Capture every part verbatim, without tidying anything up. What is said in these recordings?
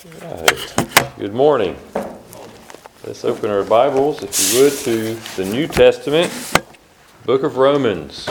Right. Good morning. Let's open our Bibles, if you would, to the New Testament, book of Romans.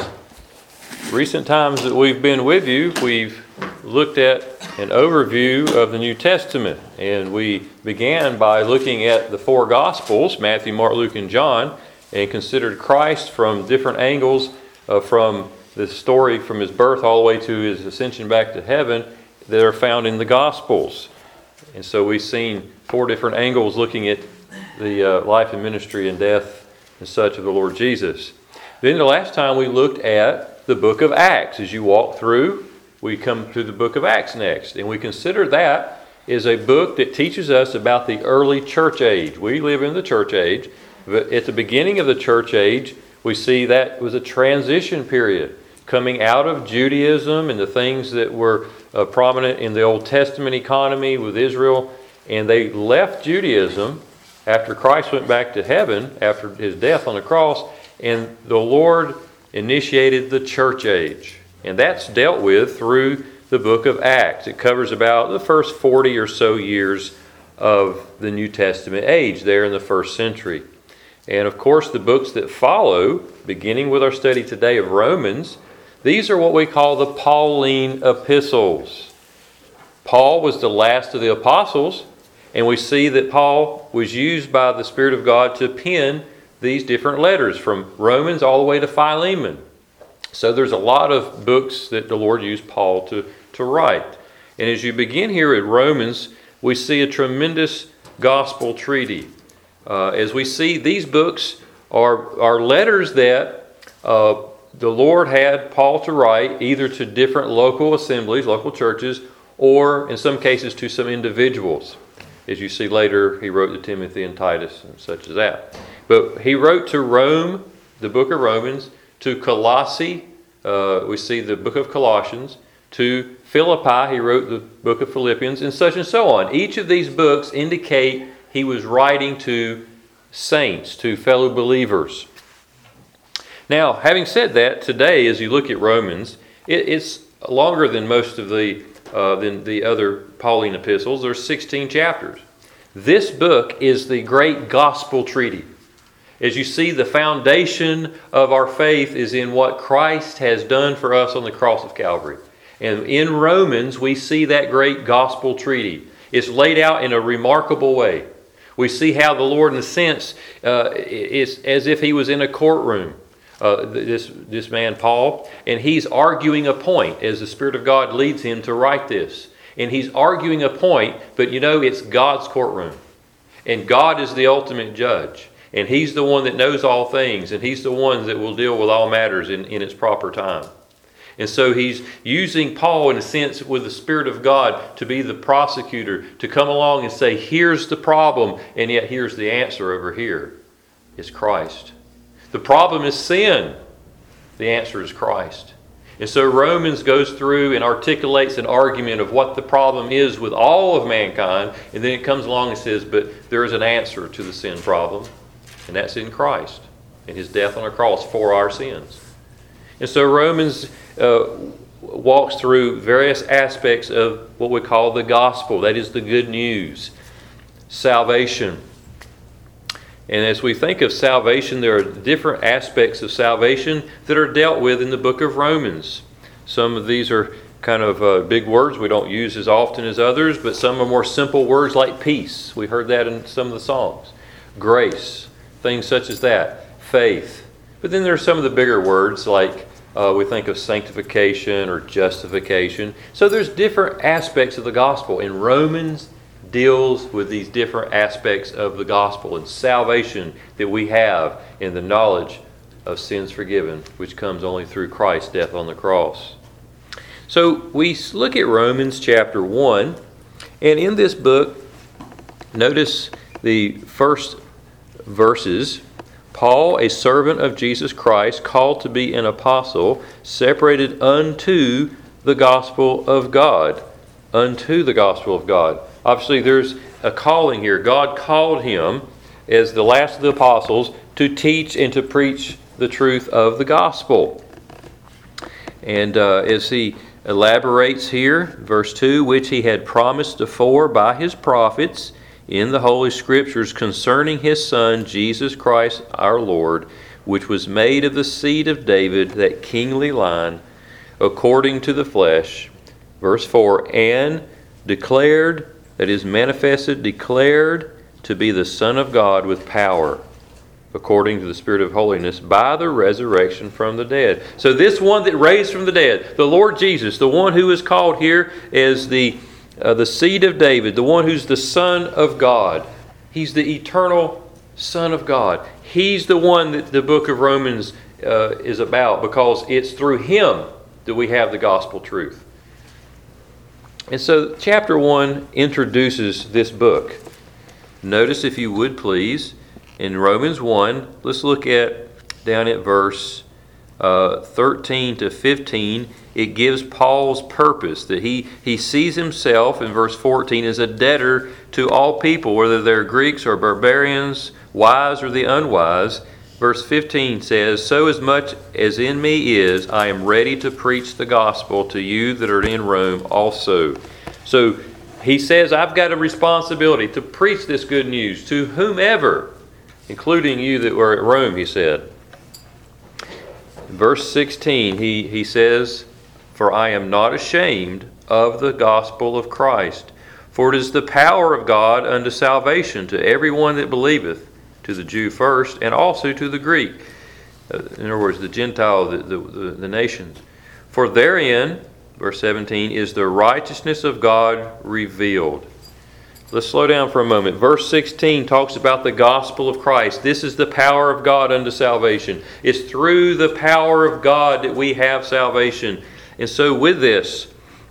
Recent times that we've been with you, we've looked at an overview of the New Testament, and we began by looking at the four Gospels, Matthew, Mark, Luke, and John, and considered Christ from different angles, uh, from the story from his birth all the way to his ascension back to heaven, that are found in the Gospels. And so we've seen four different angles looking at the uh, life and ministry and death and such of the Lord Jesus. Then the last time we looked at the book of Acts. As you walk through, we come to the book of Acts next. And we consider that is a book that teaches us about the early church age. We live in the church age, but at the beginning of the church age, we see that was a transition period, coming out of Judaism and the things that were uh, prominent in the Old Testament economy with Israel. And they left Judaism after Christ went back to heaven, after his death on the cross, and the Lord initiated the church age. And that's dealt with through the book of Acts. It covers about the first forty or so years of the New Testament age there in the first century. And of course, the books that follow, beginning with our study today of Romans, these are what we call the Pauline epistles. Paul was the last of the apostles, and we see that Paul was used by the Spirit of God to pen these different letters from Romans all the way to Philemon. So there's a lot of books that the Lord used Paul to, to write. And as you begin here at Romans, we see a tremendous gospel treaty. Uh, as we see, these books are, are letters that uh, the Lord had Paul to write either to different local assemblies, local churches, or in some cases to some individuals. As you see later, he wrote to Timothy and Titus and such as that. But he wrote to Rome, the book of Romans, to Colossae, uh, we see the book of Colossians, to Philippi, he wrote the book of Philippians, and such and so on. Each of these books indicate he was writing to saints, to fellow believers. Now, having said that, today, as you look at Romans, it, it's longer than most of the uh, than the other Pauline epistles. There's sixteen chapters. This book is the great gospel treaty. As you see, the foundation of our faith is in what Christ has done for us on the cross of Calvary. And in Romans, we see that great gospel treaty. It's laid out in a remarkable way. We see how the Lord, in a sense, uh, is as if he was in a courtroom. Uh, this this man, Paul, and he's arguing a point as the Spirit of God leads him to write this. And he's arguing a point, but you know, it's God's courtroom. And God is the ultimate judge. And he's the one that knows all things, and he's the one that will deal with all matters in, in its proper time. And so he's using Paul, in a sense, with the Spirit of God to be the prosecutor, to come along and say, here's the problem, and yet here's the answer over here. It's Christ. The problem is sin. The answer is Christ. And so Romans goes through and articulates an argument of what the problem is with all of mankind, and then it comes along and says, but there is an answer to the sin problem, and that's in Christ and his death on the cross for our sins. And so Romans uh, walks through various aspects of what we call the gospel. That is the good news, salvation. And as we think of salvation, there are different aspects of salvation that are dealt with in the book of Romans. Some of these are kind of uh, big words we don't use as often as others, but some are more simple words like peace. We heard that in some of the Psalms. Grace, things such as that. Faith. But then there are some of the bigger words like uh, we think of sanctification or justification. So there's different aspects of the gospel. In Romans deals with these different aspects of the gospel and salvation that we have in the knowledge of sins forgiven, which comes only through Christ's death on the cross. So we look at Romans chapter one, and in this book, notice the first verses. Paul, a servant of Jesus Christ, called to be an apostle, separated unto the gospel of God. Unto the gospel of God. Obviously, there's a calling here. God called him as the last of the apostles to teach and to preach the truth of the gospel. And uh, as he elaborates here, verse two, which he had promised afore by his prophets in the Holy Scriptures concerning his Son, Jesus Christ our Lord, which was made of the seed of David, that kingly line, according to the flesh. Verse four, and declared, that is manifested, declared to be the Son of God with power, according to the Spirit of holiness, by the resurrection from the dead. So this one that raised from the dead, the Lord Jesus, the one who is called here as the, uh, the seed of David, the one who's the Son of God. He's the eternal Son of God. He's the one that the book of Romans uh, is about, because it's through Him that we have the gospel truth. And so chapter one introduces this book. Notice, if you would please, in Romans one, let's look at down at verse uh, thirteen to fifteen. It gives Paul's purpose, that he, he sees himself in verse fourteen as a debtor to all people, whether they're Greeks or barbarians, wise or the unwise. Verse fifteen says, so as much as in me is, I am ready to preach the gospel to you that are in Rome also. So he says, I've got a responsibility to preach this good news to whomever, including you that were at Rome, he said. Verse sixteen, he, he says, for I am not ashamed of the gospel of Christ, for it is the power of God unto salvation to everyone that believeth, to the Jew first, and also to the Greek. In other words, the Gentile, the, the, the, the nations. For therein, verse seventeen, is the righteousness of God revealed. Let's slow down for a moment. Verse sixteen talks about the gospel of Christ. This is the power of God unto salvation. It's through the power of God that we have salvation. And so with this,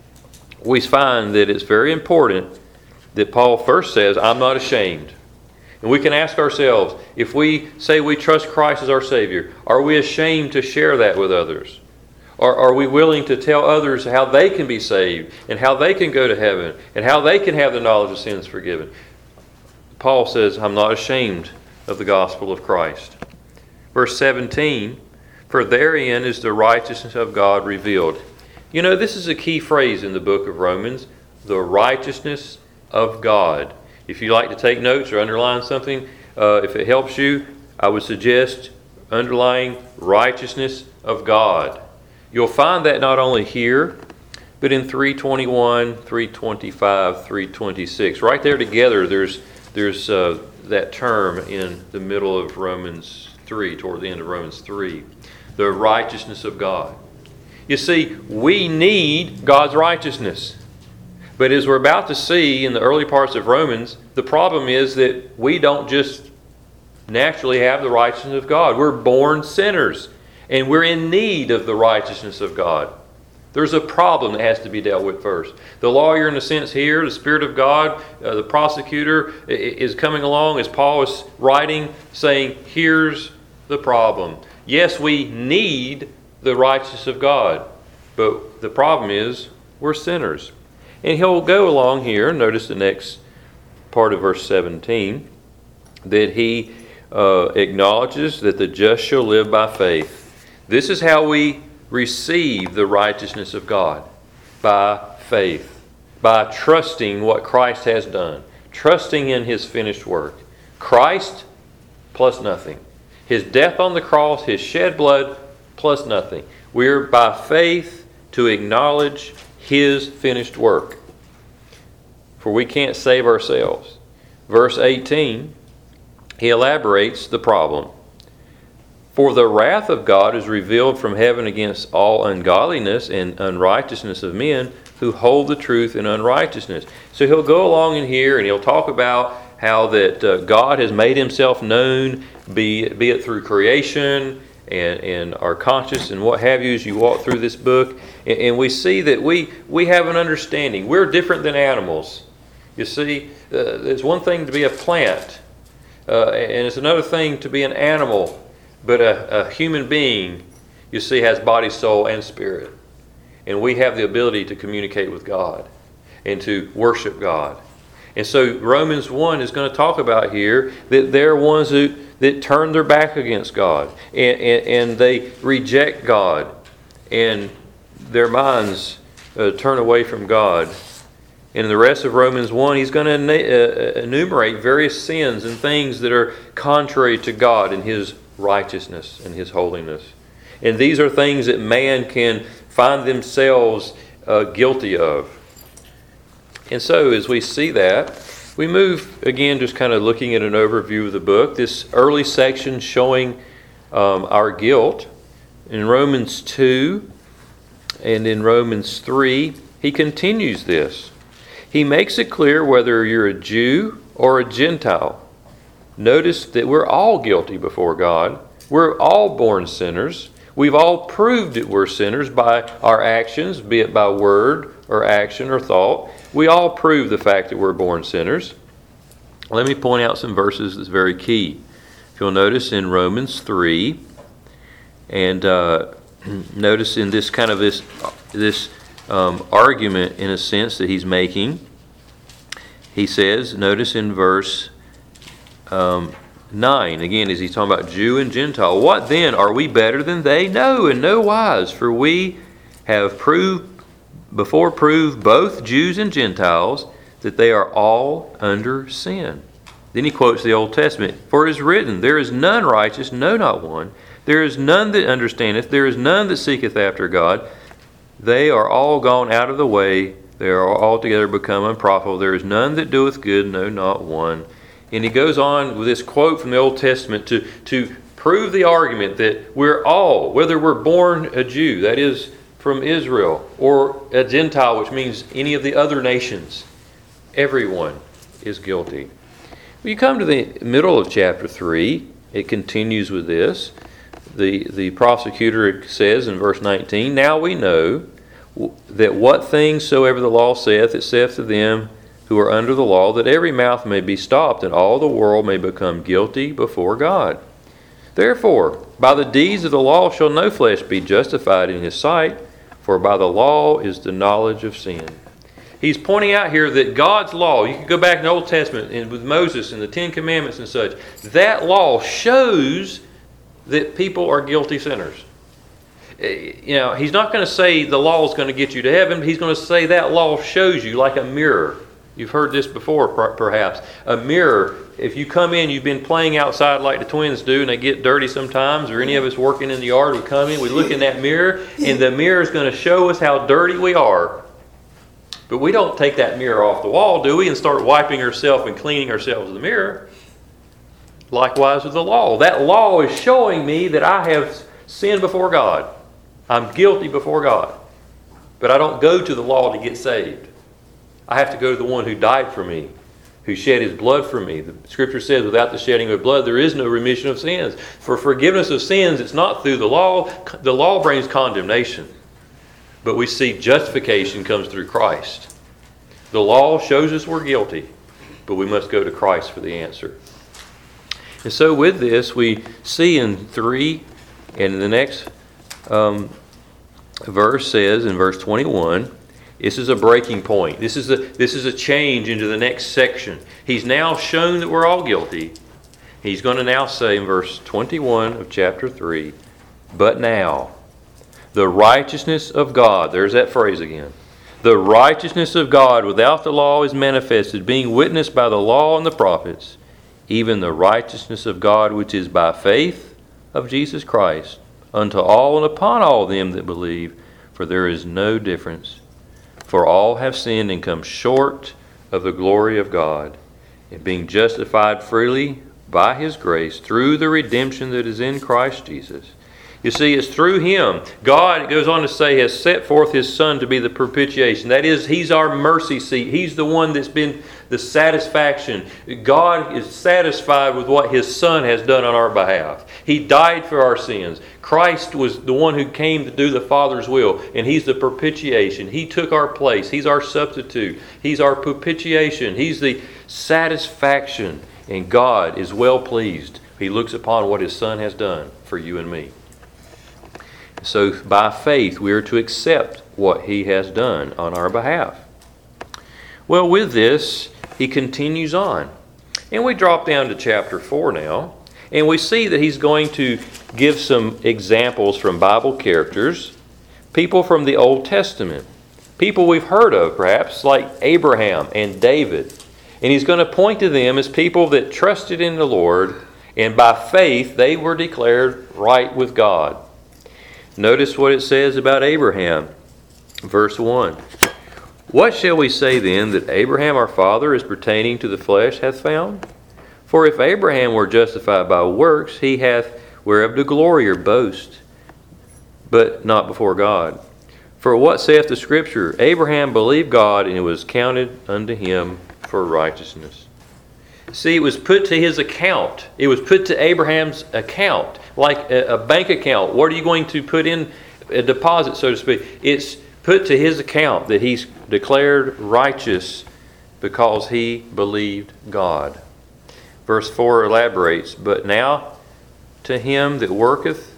we find that it's very important that Paul first says, I'm not ashamed. And we can ask ourselves, if we say we trust Christ as our Savior, are we ashamed to share that with others? Or are we willing to tell others how they can be saved and how they can go to heaven and how they can have the knowledge of sins forgiven? Paul says, I'm not ashamed of the gospel of Christ. Verse seventeen, for therein is the righteousness of God revealed. You know, this is a key phrase in the book of Romans, the righteousness of God. If you like to take notes or underline something, uh, if it helps you, I would suggest underlining righteousness of God. You'll find that not only here, but in three twenty-one, three twenty-five, three twenty-six. Right there together, there's there's uh, that term in the middle of Romans three, toward the end of Romans three. The righteousness of God. You see, we need God's righteousness. But as we're about to see in the early parts of Romans, the problem is that we don't just naturally have the righteousness of God. We're born sinners, and we're in need of the righteousness of God. There's a problem that has to be dealt with first. The lawyer, in a sense here, the Spirit of God, uh, the prosecutor is coming along as Paul is writing, saying, here's the problem. Yes, we need the righteousness of God, but the problem is we're sinners. And he'll go along here, notice the next part of verse seventeen, that he uh, acknowledges that the just shall live by faith. This is how we receive the righteousness of God, by faith, by trusting what Christ has done, trusting in His finished work. Christ plus nothing. His death on the cross, His shed blood plus nothing. We're by faith to acknowledge His finished work. For we can't save ourselves. Verse eighteen, he elaborates the problem. For the wrath of God is revealed from heaven against all ungodliness and unrighteousness of men who hold the truth in unrighteousness. So he'll go along in here and he'll talk about how that uh, God has made Himself known, be, be it through creation and, and our conscience and what have you as you walk through this book. And, and we see that we, we have an understanding. We're different than animals. You see, uh, it's one thing to be a plant, uh, and it's another thing to be an animal. But a, a human being, you see, has body, soul, and spirit. And we have the ability to communicate with God and to worship God. And so Romans one is going to talk about here that there are ones who that turn their back against God. And, and, and they reject God. And their minds uh, turn away from God. In the rest of Romans one, he's going to enumerate various sins and things that are contrary to God and His righteousness and His holiness. And these are things that man can find themselves uh, guilty of. And so as we see that, we move again just kind of looking at an overview of the book. This early section showing um, our guilt. In Romans two and in Romans three, he continues this. He makes it clear whether you're a Jew or a Gentile. Notice that we're all guilty before God. We're all born sinners. We've all proved that we're sinners by our actions, be it by word or action or thought. We all prove the fact that we're born sinners. Let me point out some verses that's very key. If you'll notice in Romans three, and uh, notice in this kind of this this um, argument in a sense that he's making, he says, notice in verse um, nine, again, as he's talking about Jew and Gentile, what then? Are we better than they? No, in no wise, for we have proved before proved both Jews and Gentiles that they are all under sin. Then he quotes the Old Testament. For it is written, there is none righteous, no, not one. There is none that understandeth. There is none that seeketh after God. They are all gone out of the way. They are altogether become unprofitable. There is none that doeth good, no, not one. And he goes on with this quote from the Old Testament to, to prove the argument that we're all, whether we're born a Jew, that is from Israel, or a Gentile, which means any of the other nations, everyone is guilty. When you come to the middle of chapter three, it continues with this. The, the prosecutor says in verse nineteen, now we know that what things soever the law saith, it saith to them who are under the law, that every mouth may be stopped, and all the world may become guilty before God. Therefore, by the deeds of the law shall no flesh be justified in his sight, for by the law is the knowledge of sin. He's pointing out here that God's law, you can go back in the Old Testament and with Moses and the Ten Commandments and such, that law shows that people are guilty sinners. You know, he's not going to say the law is going to get you to heaven. He's going to say that law shows you like a mirror. You've heard this before, perhaps. A mirror, if you come in, you've been playing outside like the twins do, and they get dirty sometimes, or any of us working in the yard, we come in, we look in that mirror, and the mirror is going to show us how dirty we are. But we don't take that mirror off the wall, do we, and start wiping ourselves and cleaning ourselves in the mirror. Likewise with the law. That law is showing me that I have sinned before God. I'm guilty before God. But I don't go to the law to get saved. I have to go to the one who died for me, who shed his blood for me. The Scripture says, without the shedding of blood, there is no remission of sins. For forgiveness of sins, it's not through the law. The law brings condemnation. But we see justification comes through Christ. The law shows us we're guilty, but we must go to Christ for the answer. And so with this, we see in three, and in the next um, verse says, in verse twenty-one, this is a breaking point. This is a, this is a change into the next section. He's now shown that we're all guilty. He's going to now say in verse twenty-one of chapter three, but now, the righteousness of God, there's that phrase again. The righteousness of God without the law is manifested, being witnessed by the law and the prophets, even the righteousness of God which is by faith of Jesus Christ, unto all and upon all them that believe, for there is no difference. For all have sinned and come short of the glory of God, and being justified freely by His grace through the redemption that is in Christ Jesus. You see, it's through Him. God, it goes on to say, has set forth His Son to be the propitiation. That is, He's our mercy seat. He's the one that's been the satisfaction. God is satisfied with what His Son has done on our behalf. He died for our sins. Christ was the one who came to do the Father's will, and He's the propitiation. He took our place. He's our substitute. He's our propitiation. He's the satisfaction, and God is well pleased. He looks upon what His Son has done for you and me. So by faith we are to accept what He has done on our behalf. Well, with this, he continues on. And we drop down to chapter four now, and we see that he's going to give some examples from Bible characters, people from the Old Testament, people we've heard of, perhaps, like Abraham and David. And he's going to point to them as people that trusted in the Lord, and by faith they were declared right with God. Notice what it says about Abraham. Verse one. What shall we say then that Abraham our father, as pertaining to the flesh, hath found? For if Abraham were justified by works, he hath whereof to glory or boast, but not before God. For what saith the Scripture? Abraham believed God, and it was counted unto him for righteousness. See, it was put to his account. It was put to Abraham's account, like a, a bank account. What are you going to put in a deposit, so to speak? It's put to his account that he's declared righteous because he believed God. Verse four elaborates, but now to him that worketh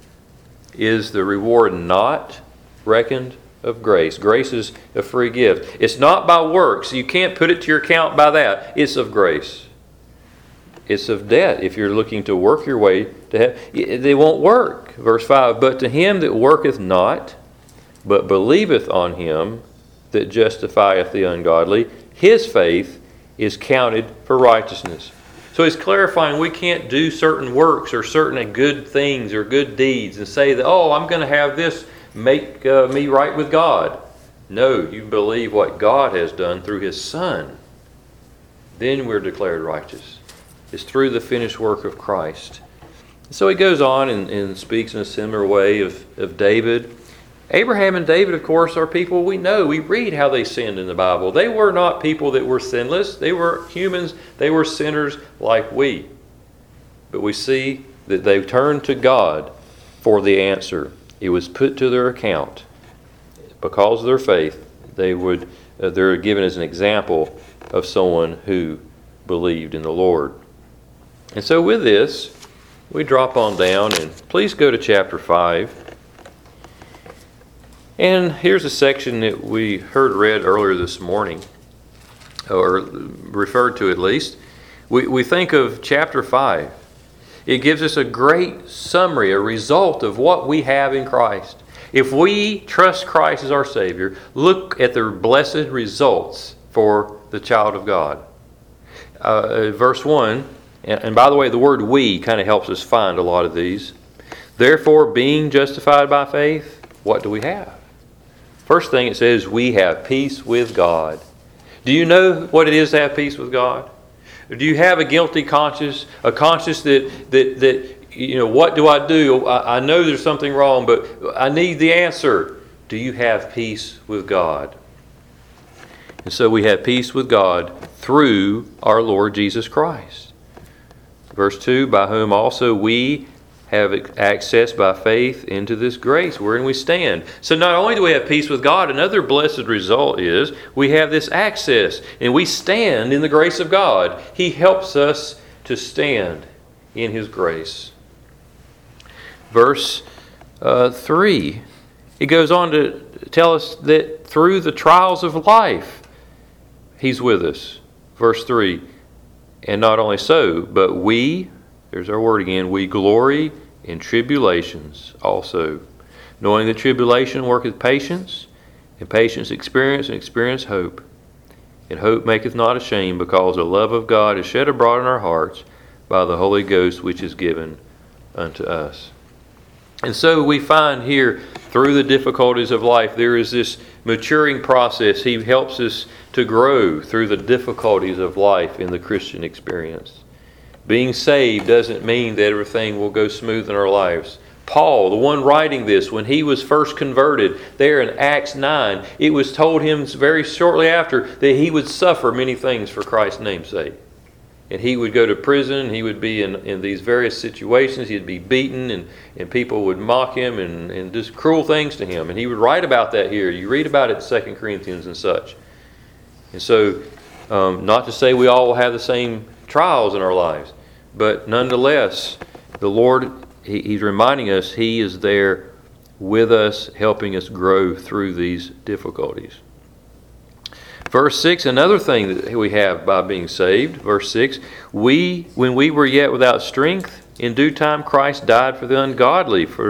is the reward not reckoned of grace. Grace is a free gift. It's not by works. You can't put it to your account by that. It's of grace. It's of debt. If you're looking to work your way to heaven, they won't work. Verse five, but to him that worketh not, but believeth on him that justifieth the ungodly, his faith is counted for righteousness. So he's clarifying we can't do certain works or certain good things or good deeds and say that, oh, I'm going to have this make uh, me right with God. No, you believe what God has done through his Son. Then we're declared righteous. It's through the finished work of Christ. So he goes on and, and speaks in a similar way of, of David. Abraham and David, of course, are people we know. We read how they sinned in the Bible. They were not people that were sinless. They were humans. They were sinners like we. But we see that they turned to God for the answer. It was put to their account. Because of their faith, they would, uh, they're given as an example of someone who believed in the Lord. And so with this, we drop on down, and please go to chapter five. And here's a section that we heard read earlier this morning, or referred to at least. We, we think of chapter five. It gives us a great summary, a result of what we have in Christ. If we trust Christ as our Savior, look at the blessed results for the child of God. Uh, verse one, and, and by the way, the word we kind of helps us find a lot of these. Therefore, being justified by faith, what do we have? First thing it says, we have peace with God. Do you know what it is to have peace with God? Do you have a guilty conscience, a conscience that, that, that you know, what do I do? I, I know there's something wrong, but I need the answer. Do you have peace with God? And so we have peace with God through our Lord Jesus Christ. Verse two, by whom also we have access by faith into this grace wherein we stand. So not only do we have peace with God, another blessed result is we have this access, and we stand in the grace of God. He helps us to stand in his grace. Verse uh, three, it goes on to tell us that through the trials of life, he's with us. Verse three, and not only so, but we, there's our word again, we glory in tribulations also, knowing that tribulation worketh patience, and patience experience, and experience hope. And hope maketh not ashamed, because the love of God is shed abroad in our hearts by the Holy Ghost which is given unto us. And so we find here, through the difficulties of life, there is this maturing process. He helps us to grow through the difficulties of life in the Christian experience. Being saved doesn't mean that everything will go smooth in our lives. Paul, the one writing this, when he was first converted, there in Acts nine, it was told him very shortly after that he would suffer many things for Christ's name's sake. And he would go to prison, he would be in, in these various situations, he'd be beaten, and, and people would mock him and, and do cruel things to him. And he would write about that here. You read about it in Second Corinthians and such. And so, um, not to say we all will have the same trials in our lives, but nonetheless, the Lord, he, He's reminding us He is there with us, helping us grow through these difficulties. Verse six, another thing that we have by being saved, verse six, we, when we were yet without strength, in due time Christ died for the ungodly. For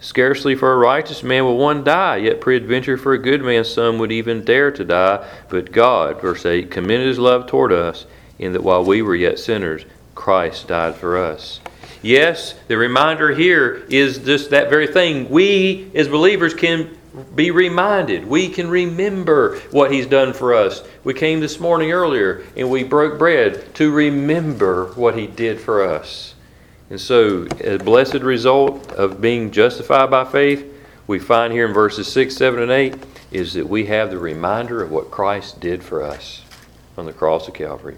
Scarcely for a righteous man will one die, yet peradventure for a good man some would even dare to die. But God, verse eight, commended his love toward us, in that while we were yet sinners, Christ died for us. Yes, the reminder here is just that very thing. We, as believers, can be reminded. We can remember what He's done for us. We came this morning earlier, and we broke bread to remember what He did for us. And so, a blessed result of being justified by faith, we find here in verses six, seven, and eight, is that we have the reminder of what Christ did for us on the cross of Calvary.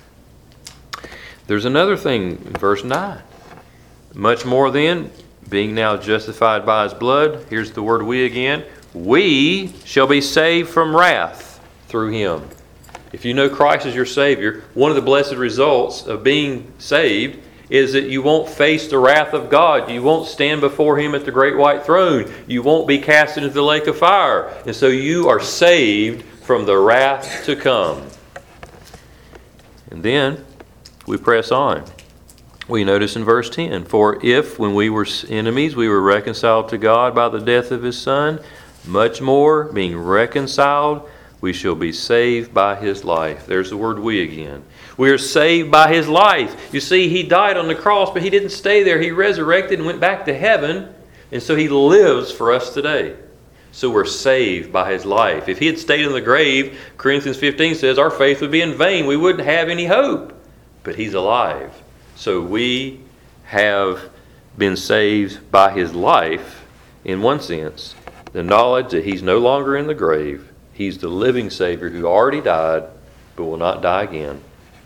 There's another thing in verse nine. Much more then, being now justified by His blood, here's the word we again, we shall be saved from wrath through Him. If you know Christ as your Savior, one of the blessed results of being saved is that you won't face the wrath of God. You won't stand before Him at the great white throne. You won't be cast into the lake of fire. And so you are saved from the wrath to come. And then we press on. We notice in verse ten, for if when we were enemies we were reconciled to God by the death of His Son, much more, being reconciled, we shall be saved by His life. There's the word we again. We are saved by His life. You see, He died on the cross, but He didn't stay there. He resurrected and went back to heaven, and so He lives for us today. So we're saved by His life. If He had stayed in the grave, Corinthians fifteen says our faith would be in vain. We wouldn't have any hope. But He's alive. So we have been saved by His life, in one sense, the knowledge that He's no longer in the grave. He's the living Savior who already died, but will not die again.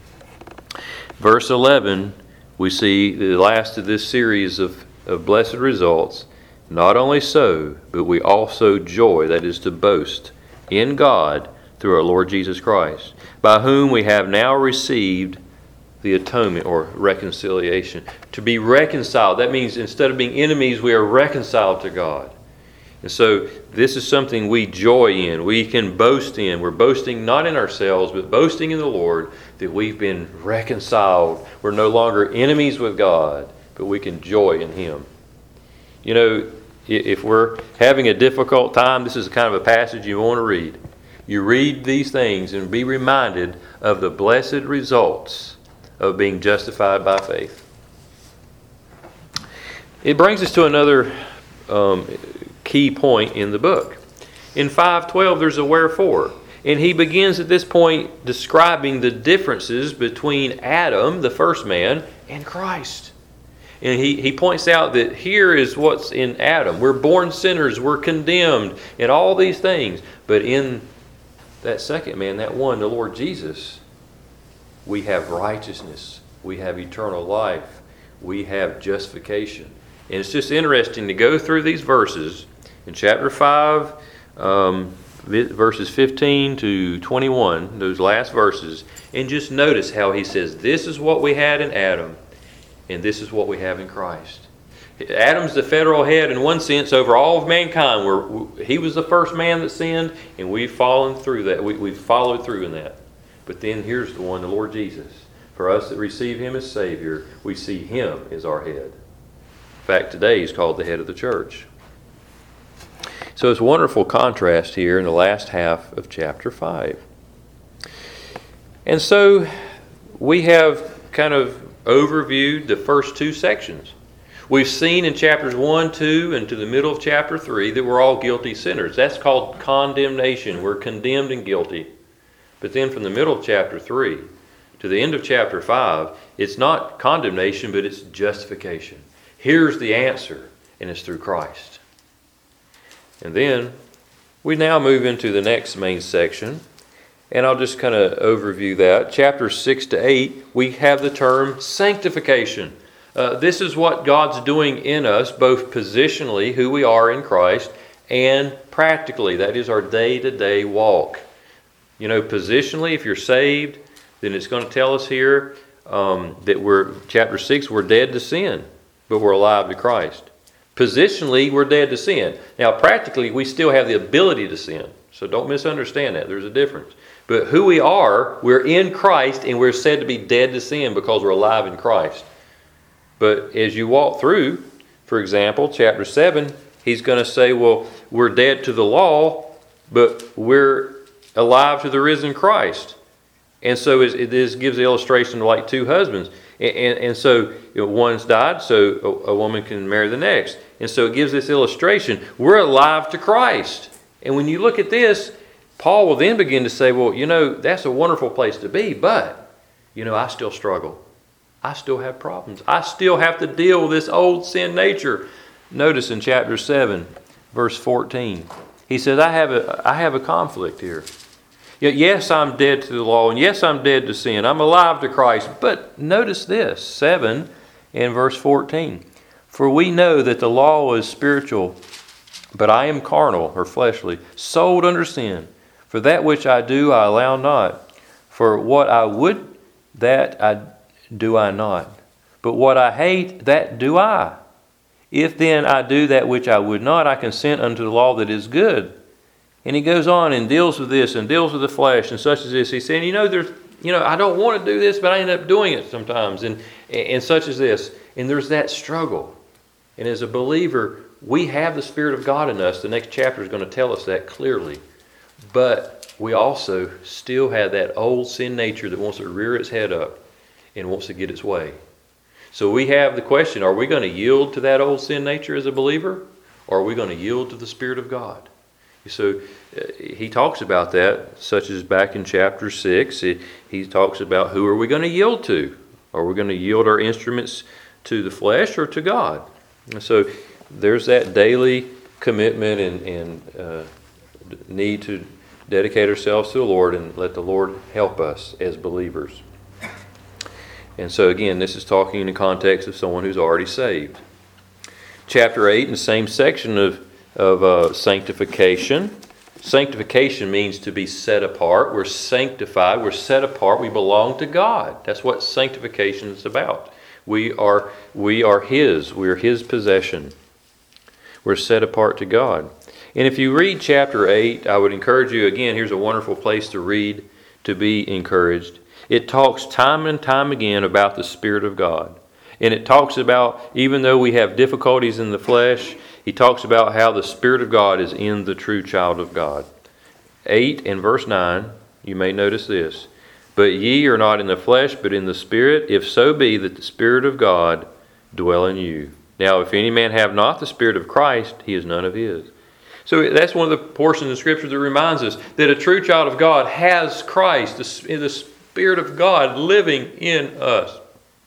Verse eleven, we see the last of this series of, of blessed results. Not only so, but we also joy, that is to boast, in God through our Lord Jesus Christ, by whom we have now received the atonement or reconciliation. To be reconciled, that means instead of being enemies, we are reconciled to God. And so this is something we joy in, we can boast in. We're boasting not in ourselves, but boasting in the Lord that we've been reconciled. We're no longer enemies with God, but we can joy in Him. You know, if we're having a difficult time, this is kind of a passage you want to read. You read these things and be reminded of the blessed results of being justified by faith. It brings us to another um, key point in the book. In five twelve, there's a wherefore. And he begins at this point describing the differences between Adam, the first man, and Christ. And he, he points out that here is what's in Adam. We're born sinners, we're condemned, and all these things. But in that second man, that one, the Lord Jesus, we have righteousness, we have eternal life, we have justification. And it's just interesting to go through these verses in chapter five, um, verses fifteen to twenty-one, those last verses, and just notice how he says, this is what we had in Adam, and this is what we have in Christ. Adam's the federal head in one sense over all of mankind. We're, he was the first man that sinned, and we've fallen through that. We, we've followed through in that. But then here's the one, the Lord Jesus. For us that receive Him as Savior, we see Him as our head. In fact, today He's called the head of the church. So it's a wonderful contrast here in the last half of chapter five. And so we have kind of overviewed the first two sections. We've seen in chapters one, two, and to the middle of chapter three that we're all guilty sinners. That's called condemnation. We're condemned and guilty. But then from the middle of chapter three to the end of chapter five, it's not condemnation, but it's justification. Here's the answer, and it's through Christ. And then we now move into the next main section, and I'll just kind of overview that. Chapters six to eight, we have the term sanctification. Uh, this is what God's doing in us, both positionally, who we are in Christ, and practically. That is our day-to-day walk. You know, positionally, if you're saved, then it's going to tell us here um, that we're, chapter six, we're dead to sin, but we're alive to Christ. Positionally, we're dead to sin. Now, practically, we still have the ability to sin. So don't misunderstand that. There's a difference. But who we are, we're in Christ, and we're said to be dead to sin because we're alive in Christ. But as you walk through, for example, chapter seven, he's going to say, well, we're dead to the law, but we're alive to the risen Christ. And so it this gives the illustration of like two husbands. And, and, and so you know, one's died, so a, a woman can marry the next. And so it gives this illustration. We're alive to Christ. And when you look at this, Paul will then begin to say, well, you know, that's a wonderful place to be, but, you know, I still struggle. I still have problems. I still have to deal with this old sin nature. Notice in chapter seven, verse fourteen, he says, I have a, I have a conflict here. Yes, I'm dead to the law, and yes, I'm dead to sin. I'm alive to Christ. But notice this, seven and verse fourteen. For we know that the law is spiritual, but I am carnal, or fleshly, sold under sin. For that which I do, I allow not. For what I would, that I do I not. But what I hate, that do I. If then I do that which I would not, I consent unto the law that is good. And he goes on and deals with this and deals with the flesh and such as this. He's saying, you know, there's, you know, I don't want to do this, but I end up doing it sometimes, and and such as this. And there's that struggle. And as a believer, we have the Spirit of God in us. The next chapter is going to tell us that clearly. But we also still have that old sin nature that wants to rear its head up and wants to get its way. So we have the question, are we going to yield to that old sin nature as a believer? Or are we going to yield to the Spirit of God? So uh, he talks about that, such as back in chapter six. He, he talks about who are we going to yield to? Are we going to yield our instruments to the flesh or to God? And so there's that daily commitment and, and uh, need to dedicate ourselves to the Lord and let the Lord help us as believers. And so again, this is talking in the context of someone who's already saved. Chapter eight, in the same section of of uh, sanctification. Sanctification means to be set apart. We're sanctified. We're set apart. We belong to God. That's what sanctification is about. We are we are His. We are His possession. We're set apart to God. And if you read chapter eight, I would encourage you, again, here's a wonderful place to read, to be encouraged. It talks time and time again about the Spirit of God. And it talks about, even though we have difficulties in the flesh, he talks about how the Spirit of God is in the true child of God. eight and verse nine, you may notice this. But ye are not in the flesh, but in the Spirit, if so be that the Spirit of God dwell in you. Now, if any man have not the Spirit of Christ, he is none of his. So that's one of the portions of Scripture that reminds us that a true child of God has Christ, the, the Spirit of God living in us.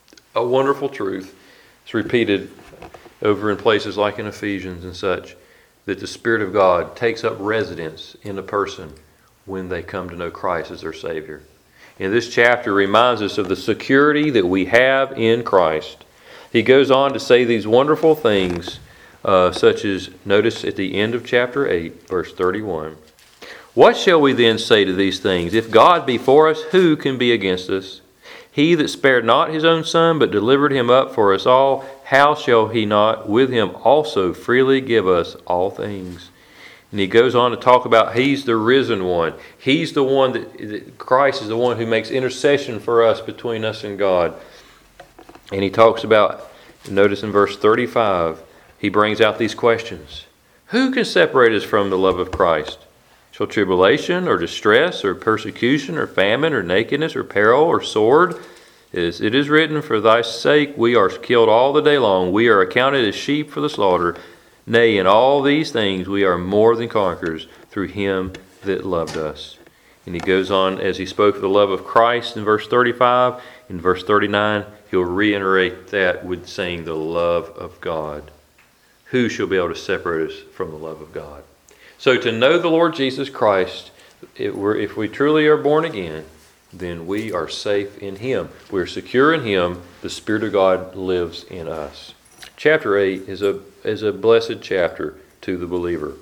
A wonderful truth. It's repeated over in places like in Ephesians and such, that the Spirit of God takes up residence in a person when they come to know Christ as their Savior. And this chapter reminds us of the security that we have in Christ. He goes on to say these wonderful things, uh, such as, notice at the end of chapter eight, verse thirty-one. What shall we then say to these things? If God be for us, who can be against us? He that spared not his own Son, but delivered him up for us all, how shall he not with him also freely give us all things? And he goes on to talk about he's the risen one. He's the one that, that Christ is the one who makes intercession for us between us and God. And he talks about, notice in verse thirty-five, he brings out these questions. Who can separate us from the love of Christ? Shall tribulation or distress or persecution or famine or nakedness or peril or sword? As it is written, for thy sake we are killed all the day long. We are accounted as sheep for the slaughter. Nay, in all these things we are more than conquerors through him that loved us. And he goes on, as he spoke of the love of Christ in verse thirty-five, in verse thirty-nine, he'll reiterate that with saying the love of God. Who shall be able to separate us from the love of God? So to know the Lord Jesus Christ, if, we're, if we truly are born again, then we are safe in Him. We're secure in Him. The Spirit of God lives in us. Chapter eight is a, is a blessed chapter to the believer.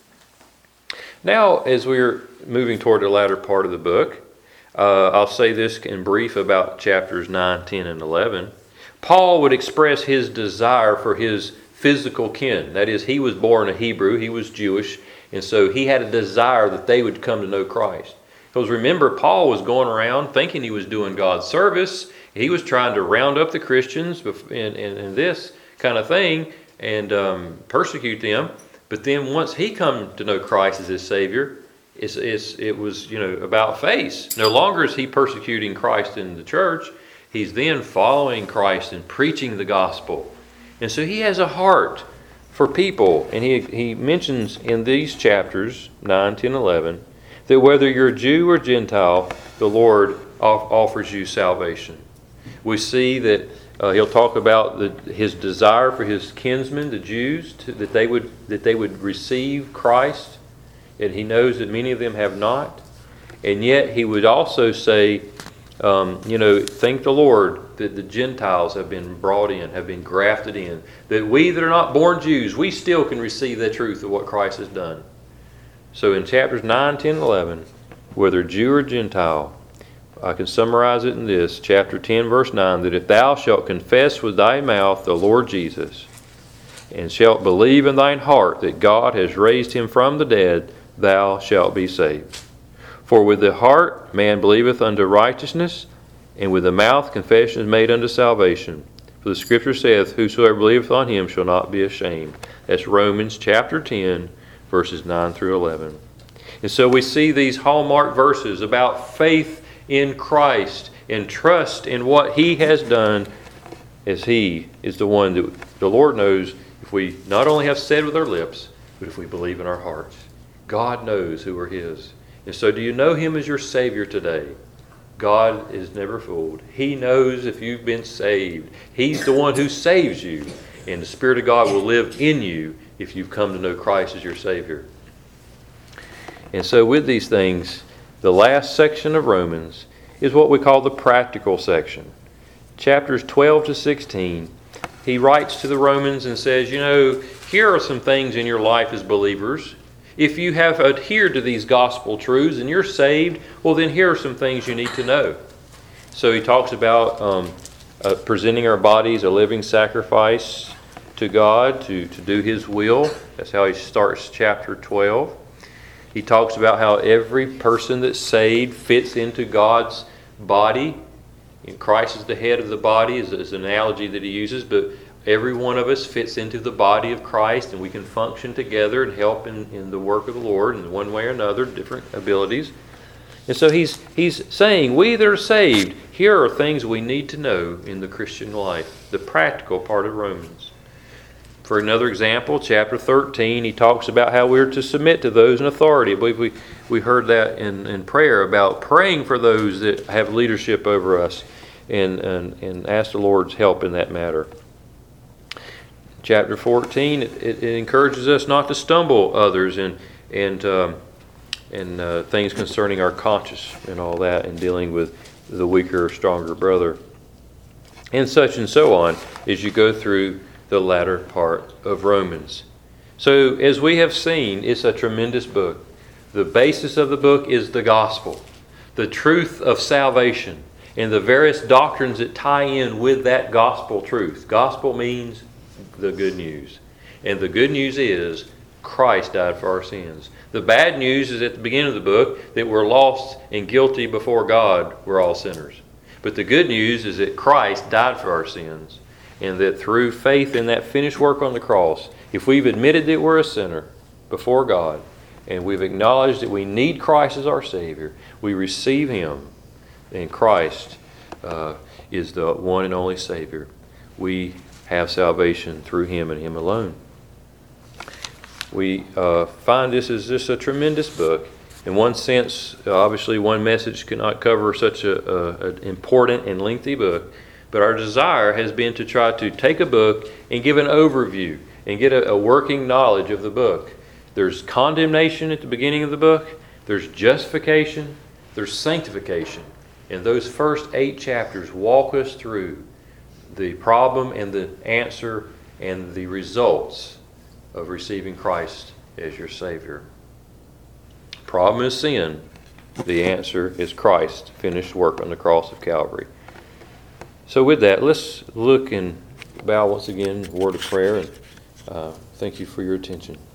Now, as we're moving toward the latter part of the book, uh, I'll say this in brief about chapters nine, ten, and eleven. Paul would express his desire for his physical kin. That is, he was born a Hebrew, he was Jewish, and so he had a desire that they would come to know Christ. Because remember, Paul was going around thinking he was doing God's service. He was trying to round up the Christians and, and, and this kind of thing and um, persecute them. But then once he come to know Christ as his Savior, it's, it's, it was, you know, about face. No longer is he persecuting Christ in the church. He's then following Christ and preaching the gospel. And so he has a heart for people. And he, he mentions in these chapters, nine, ten, eleven, that whether you're Jew or Gentile, the Lord off, offers you salvation. We see that uh, he'll talk about the, his desire for his kinsmen, the Jews, to, that they would that they would receive Christ. And he knows that many of them have not. And yet he would also say, um, you know, thank the Lord that the Gentiles have been brought in, have been grafted in. That we that are not born Jews, we still can receive the truth of what Christ has done. So in chapters nine, ten, eleven, whether Jew or Gentile, I can summarize it in this. Chapter ten, verse nine, that if thou shalt confess with thy mouth the Lord Jesus, and shalt believe in thine heart that God has raised him from the dead, thou shalt be saved. For with the heart man believeth unto righteousness, and with the mouth confession is made unto salvation. For the Scripture saith, whosoever believeth on him shall not be ashamed. That's Romans chapter ten, verses nine through eleven. And so we see these hallmark verses about faith in Christ and trust in what he has done, as he is the one that the Lord knows if we not only have said with our lips, but if we believe in our hearts. God knows who are his. And so do you know him as your Savior today? God is never fooled. He knows if you've been saved. He's the one who saves you. And the Spirit of God will live in you if you've come to know Christ as your Savior. And so with these things, the last section of Romans is what we call the practical section. Chapters twelve to sixteen, he writes to the Romans and says, you know, here are some things in your life as believers. If you have adhered to these gospel truths and you're saved, well then here are some things you need to know. So he talks about um, uh, presenting our bodies a living sacrifice to God to, to do his will. That's how he starts chapter twelve. He talks about how every person that's saved fits into God's body. And Christ is the head of the body, is, is an analogy that he uses, but every one of us fits into the body of Christ, and we can function together and help in, in the work of the Lord in one way or another, different abilities. And so he's he's saying, we that are saved, here are things we need to know in the Christian life, the practical part of Romans. For another example, chapter thirteen, he talks about how we're to submit to those in authority. I believe we, we heard that in, in prayer about praying for those that have leadership over us and, and, and ask the Lord's help in that matter. Chapter fourteen, it, it encourages us not to stumble others and, and, um, and uh, things concerning our conscience and all that, and dealing with the weaker or stronger brother. And such and so on as you go through the latter part of Romans. So as we have seen, it's a tremendous book. The basis of the book is the gospel, the truth of salvation, and the various doctrines that tie in with that gospel truth. Gospel means the good news. And the good news is Christ died for our sins. The bad news is at the beginning of the book that we're lost and guilty before God. We're all sinners. But the good news is that Christ died for our sins, and that through faith in that finished work on the cross, if we've admitted that we're a sinner before God, and we've acknowledged that we need Christ as our Savior, we receive him, and Christ uh, is the one and only Savior. We have salvation through him and him alone. We uh, find this is just a tremendous book. In one sense, obviously one message cannot cover such a, a, an important and lengthy book, but our desire has been to try to take a book and give an overview and get a, a working knowledge of the book. There's condemnation at the beginning of the book. There's justification. There's sanctification. And those first eight chapters walk us through the problem and the answer and the results of receiving Christ as your Savior. Problem is sin. The answer is Christ's finished work on the cross of Calvary. So with that, let's look and bow once again, word of prayer, and uh, thank you for your attention.